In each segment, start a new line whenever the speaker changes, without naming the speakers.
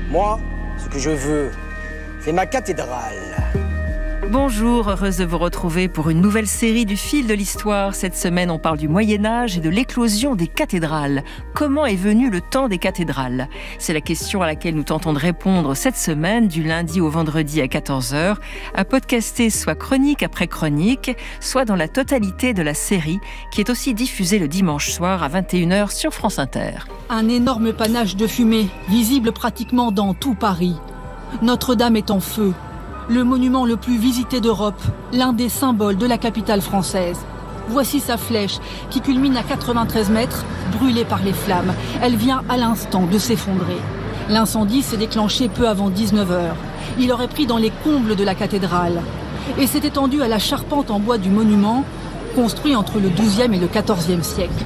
Moi, ce que je veux, c'est ma cathédrale.
Bonjour, heureuse de vous retrouver pour une nouvelle série du fil de l'histoire. Cette semaine, on parle du Moyen-Âge et de l'éclosion des cathédrales. Comment est venu le temps des cathédrales ? C'est la question à laquelle nous tentons de répondre cette semaine, du lundi au vendredi à 14h, à podcaster soit chronique après chronique, soit dans la totalité de la série, qui est aussi diffusée le dimanche soir à 21h sur France Inter.
Un énorme panache de fumée, visible pratiquement dans tout Paris. Notre-Dame est en feu. Le monument le plus visité d'Europe, l'un des symboles de la capitale française. Voici sa flèche, qui culmine à 93 mètres, brûlée par les flammes. Elle vient à l'instant de s'effondrer. L'incendie s'est déclenché peu avant 19h. Il aurait pris dans les combles de la cathédrale et s'est étendu à la charpente en bois du monument, construit entre le XIIe et le XIVe siècle.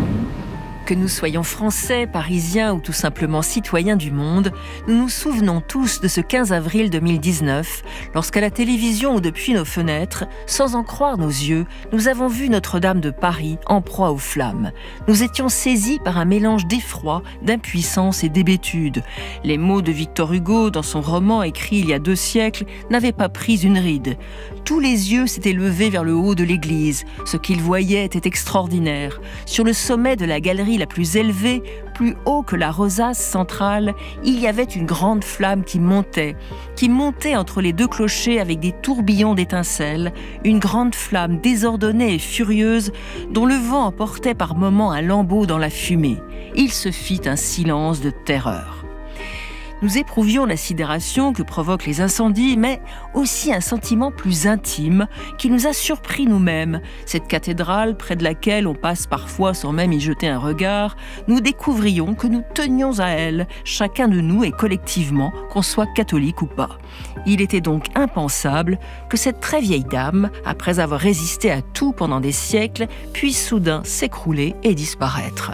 Que nous soyons français, parisiens ou tout simplement citoyens du monde, nous nous souvenons tous de ce 15 avril 2019, lorsqu'à la télévision ou depuis nos fenêtres, sans en croire nos yeux, nous avons vu Notre-Dame de Paris en proie aux flammes. Nous étions saisis par un mélange d'effroi, d'impuissance et d'hébétude. Les mots de Victor Hugo, dans son roman écrit il y a 2 siècles, n'avaient pas pris une ride. Tous les yeux s'étaient levés vers le haut de l'église. Ce qu'ils voyaient était extraordinaire. Sur le sommet de la galerie la plus élevée, plus haut que la rosace centrale, il y avait une grande flamme qui montait entre les 2 clochers avec des tourbillons d'étincelles, une grande flamme désordonnée et furieuse dont le vent emportait par moments un lambeau dans la fumée. Il se fit un silence de terreur. Nous éprouvions la sidération que provoquent les incendies, mais aussi un sentiment plus intime qui nous a surpris nous-mêmes. Cette cathédrale, près de laquelle on passe parfois sans même y jeter un regard, nous découvrions que nous tenions à elle, chacun de nous et collectivement, qu'on soit catholique ou pas. Il était donc impensable que cette très vieille dame, après avoir résisté à tout pendant des siècles, puisse soudain s'écrouler et disparaître.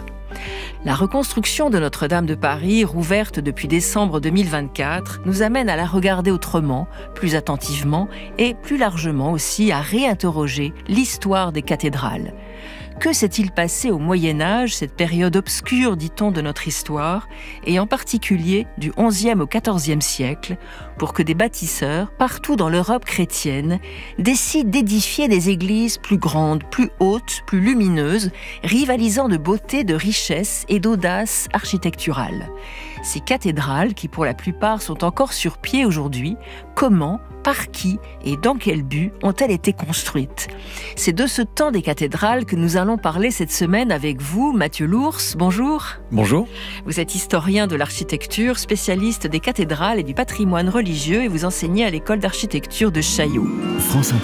La reconstruction de Notre-Dame de Paris, rouverte depuis décembre 2024, nous amène à la regarder autrement, plus attentivement et plus largement aussi à réinterroger l'histoire des cathédrales. Que s'est-il passé au Moyen-Âge, cette période obscure, dit-on, de notre histoire, et en particulier du XIe au XIVe siècle, pour que des bâtisseurs, partout dans l'Europe chrétienne, décident d'édifier des églises plus grandes, plus hautes, plus lumineuses, rivalisant de beauté, de richesse et d'audace architecturale. Ces cathédrales, qui pour la plupart sont encore sur pied aujourd'hui, comment, par qui et dans quel but ont-elles été construites ? C'est de ce temps des cathédrales que nous allons parler cette semaine avec vous, Mathieu Lours. Bonjour.
Bonjour.
Vous êtes historien de l'architecture, spécialiste des cathédrales et du patrimoine religieux et vous enseignez à l'école d'architecture de Chaillot.
France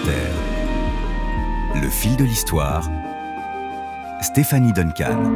Inter. Le fil de l'histoire. Stéphanie Duncan.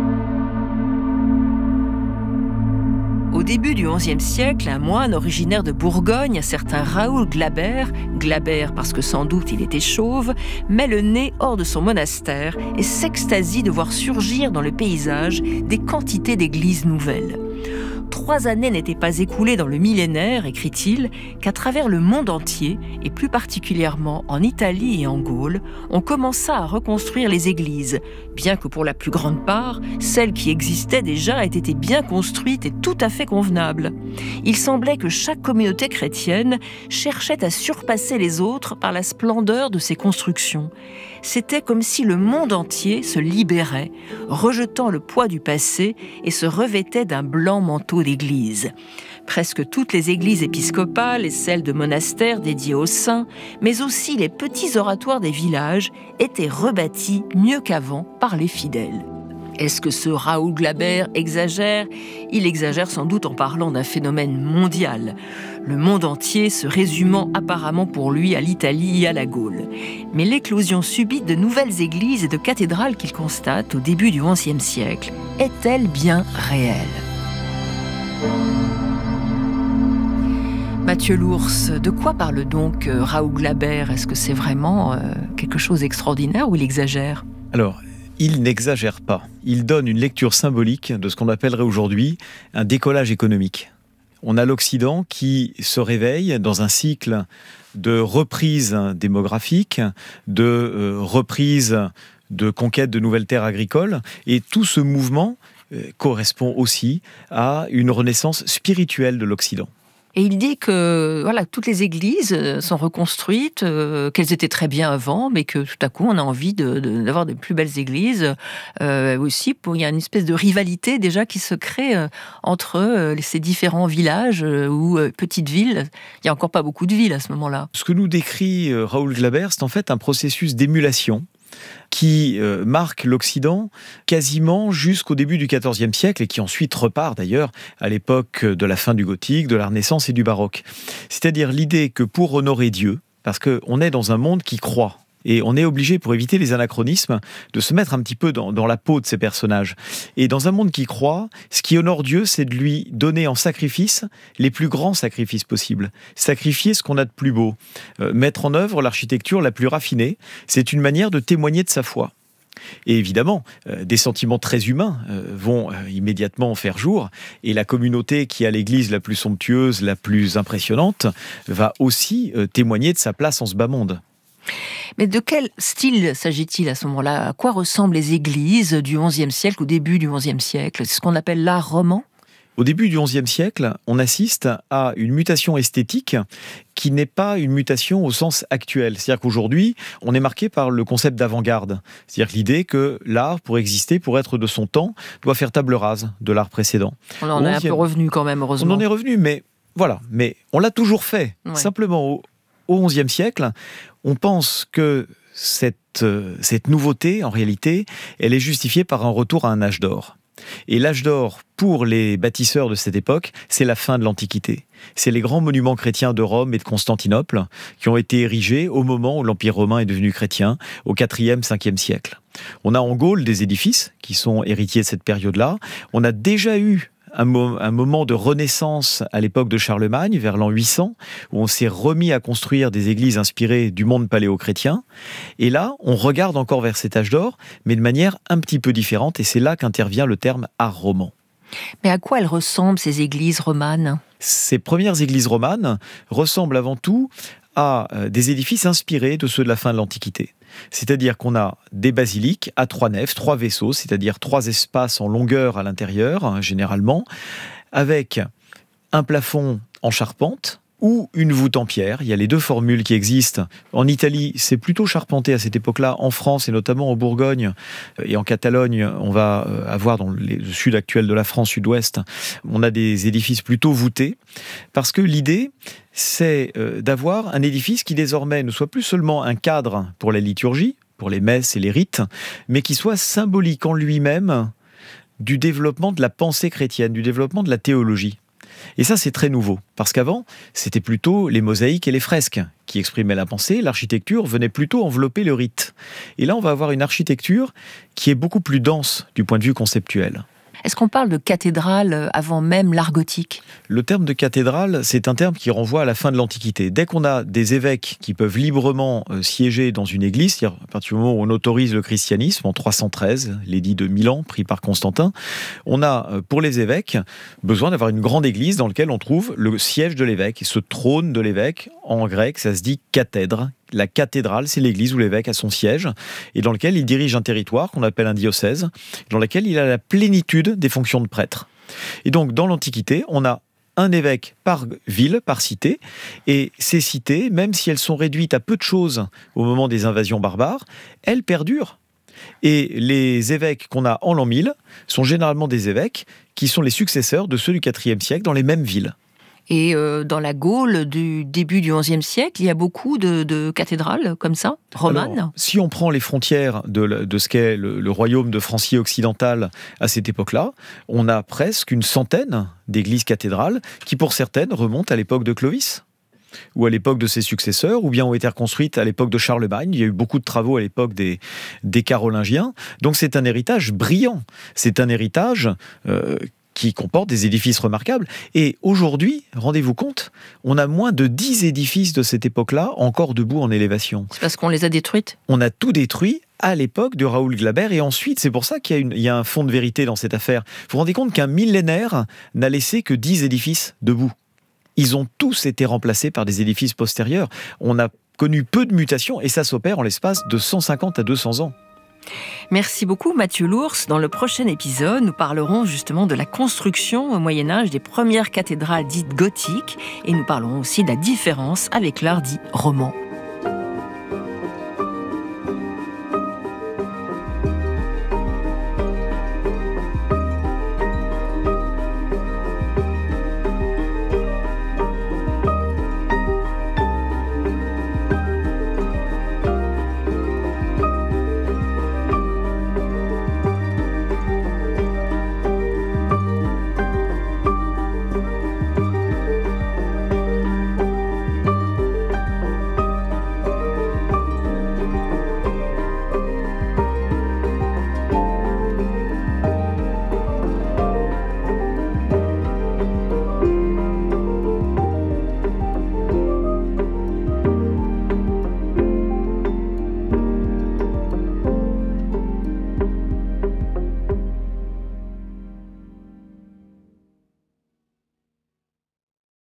Au début du XIe siècle, un moine originaire de Bourgogne, un certain Raoul Glaber parce que sans doute il était chauve, met le nez hors de son monastère et s'extasie de voir surgir dans le paysage des quantités d'églises nouvelles. 3 années n'étaient pas écoulées dans le millénaire, écrit-il, qu'à travers le monde entier, et plus particulièrement en Italie et en Gaule, on commença à reconstruire les églises, bien que pour la plus grande part, celles qui existaient déjà aient été bien construites et tout à fait convenables. Il semblait que chaque communauté chrétienne cherchait à surpasser les autres par la splendeur de ses constructions. C'était comme si le monde entier se libérait, rejetant le poids du passé et se revêtait d'un blanc manteau d'église. Presque toutes les églises épiscopales et celles de monastères dédiées aux saints, mais aussi les petits oratoires des villages, étaient rebâtis mieux qu'avant par les fidèles. Est-ce que ce Raoul Glaber exagère ? Il exagère sans doute en parlant d'un phénomène mondial, le monde entier se résumant apparemment pour lui à l'Italie et à la Gaule. Mais l'éclosion subite de nouvelles églises et de cathédrales qu'il constate au début du XIe siècle est-elle bien réelle ? Mathieu Lours, de quoi parle donc Raoul Glaber ? Est-ce que c'est vraiment quelque chose d'extraordinaire ou il exagère ?
Alors, il n'exagère pas. Il donne une lecture symbolique de ce qu'on appellerait aujourd'hui un décollage économique. On a l'Occident qui se réveille dans un cycle de reprise démographique, de reprise de conquête de nouvelles terres agricoles, et tout ce mouvement correspond aussi à une renaissance spirituelle de l'Occident.
Et il dit que toutes les églises sont reconstruites, qu'elles étaient très bien avant, mais que tout à coup on a envie d'avoir de plus belles églises. Aussi, il y a une espèce de rivalité déjà qui se crée entre ces différents villages ou petites villes. Il n'y a encore pas beaucoup de villes à ce moment-là.
Ce que nous décrit Raoul Glaber, c'est en fait un processus d'émulation qui marque l'Occident quasiment jusqu'au début du XIVe siècle et qui ensuite repart d'ailleurs à l'époque de la fin du gothique, de la Renaissance et du baroque. C'est-à-dire l'idée que pour honorer Dieu, parce qu'on est dans un monde qui croit, et on est obligé, pour éviter les anachronismes, de se mettre un petit peu dans la peau de ces personnages. Et dans un monde qui croit, ce qui honore Dieu, c'est de lui donner en sacrifice les plus grands sacrifices possibles. Sacrifier ce qu'on a de plus beau. Mettre en œuvre l'architecture la plus raffinée, c'est une manière de témoigner de sa foi. Et évidemment, des sentiments très humains vont immédiatement faire jour, et la communauté qui a l'église la plus somptueuse, la plus impressionnante, va aussi témoigner de sa place en ce bas monde.
Mais de quel style s'agit-il à ce moment-là ? À quoi ressemblent les églises du XIe siècle, au début du XIe siècle ? C'est ce qu'on appelle l'art roman ?
Au début du XIe siècle, on assiste à une mutation esthétique qui n'est pas une mutation au sens actuel. C'est-à-dire qu'aujourd'hui, on est marqué par le concept d'avant-garde. C'est-à-dire l'idée que l'art, pour exister, pour être de son temps, doit faire table rase de l'art précédent.
On en est un peu revenu quand même, heureusement.
On en est revenu, mais voilà. Mais on l'a toujours fait. Ouais. Simplement, au XIe siècle, on pense que cette nouveauté, en réalité, elle est justifiée par un retour à un âge d'or. Et l'âge d'or, pour les bâtisseurs de cette époque, c'est la fin de l'Antiquité. C'est les grands monuments chrétiens de Rome et de Constantinople qui ont été érigés au moment où l'Empire romain est devenu chrétien, au IVe, Ve siècle. On a en Gaule des édifices qui sont héritiers de cette période-là. On a déjà eu un moment de renaissance à l'époque de Charlemagne, vers l'an 800, où on s'est remis à construire des églises inspirées du monde paléo-chrétien. Et là, on regarde encore vers cet âge d'or, mais de manière un petit peu différente, et c'est là qu'intervient le terme art roman.
Mais à quoi elles ressemblent, ces églises romanes ?
Ces premières églises romanes ressemblent avant tout à des édifices inspirés de ceux de la fin de l'Antiquité. C'est-à-dire qu'on a des basiliques à 3 nefs, 3 vaisseaux, c'est-à-dire 3 espaces en longueur à l'intérieur, généralement, avec un plafond en charpente ou une voûte en pierre. Il y a les deux formules qui existent. En Italie, c'est plutôt charpenté à cette époque-là. En France, et notamment en Bourgogne et en Catalogne, on va avoir dans le sud actuel de la France, sud-ouest, on a des édifices plutôt voûtés. Parce que l'idée, c'est d'avoir un édifice qui désormais ne soit plus seulement un cadre pour la liturgie, pour les messes et les rites, mais qui soit symbolique en lui-même du développement de la pensée chrétienne, du développement de la théologie. Et ça, c'est très nouveau, parce qu'avant, c'était plutôt les mosaïques et les fresques qui exprimaient la pensée. L'architecture venait plutôt envelopper le rite. Et là, on va avoir une architecture qui est beaucoup plus dense du point de vue conceptuel.
Est-ce qu'on parle de cathédrale avant même l'art gothique ?
Le terme de cathédrale, c'est un terme qui renvoie à la fin de l'Antiquité. Dès qu'on a des évêques qui peuvent librement siéger dans une église, c'est-à-dire à partir du moment où on autorise le christianisme, en 313, l'édit de Milan, pris par Constantin, on a, pour les évêques, besoin d'avoir une grande église dans laquelle on trouve le siège de l'évêque. Et ce trône de l'évêque, en grec, ça se dit cathèdre. La cathédrale, c'est l'église où l'évêque a son siège et dans lequel il dirige un territoire qu'on appelle un diocèse, dans lequel il a la plénitude des fonctions de prêtre. Et donc, dans l'Antiquité, on a un évêque par ville, par cité, et ces cités, même si elles sont réduites à peu de choses au moment des invasions barbares, elles perdurent. Et les évêques qu'on a en l'an 1000 sont généralement des évêques qui sont les successeurs de ceux du IVe siècle dans les mêmes villes.
Et dans la Gaule du début du XIe siècle, il y a beaucoup de cathédrales comme ça, romanes.
Alors, si on prend les frontières de ce qu'est le royaume de Francie occidentale à cette époque-là, on a presque une centaine d'églises cathédrales qui, pour certaines, remontent à l'époque de Clovis ou à l'époque de ses successeurs, ou bien ont été reconstruites à l'époque de Charlemagne. Il y a eu beaucoup de travaux à l'époque des Carolingiens. Donc c'est un héritage brillant. C'est un héritage qui comporte des édifices remarquables. Et aujourd'hui, rendez-vous compte, on a moins de 10 édifices de cette époque-là encore debout en élévation.
C'est parce qu'on les a détruites ?
On a tout détruit à l'époque de Raoul Glaber, et ensuite, c'est pour ça qu'il y a un fond de vérité dans cette affaire. Vous vous rendez compte qu'un millénaire n'a laissé que 10 édifices debout. Ils ont tous été remplacés par des édifices postérieurs. On a connu peu de mutations, et ça s'opère en l'espace de 150 à 200 ans.
Merci beaucoup Mathieu Lours. Dans le prochain épisode, nous parlerons justement de la construction au Moyen-Âge des premières cathédrales dites gothiques et nous parlerons aussi de la différence avec l'art dit roman.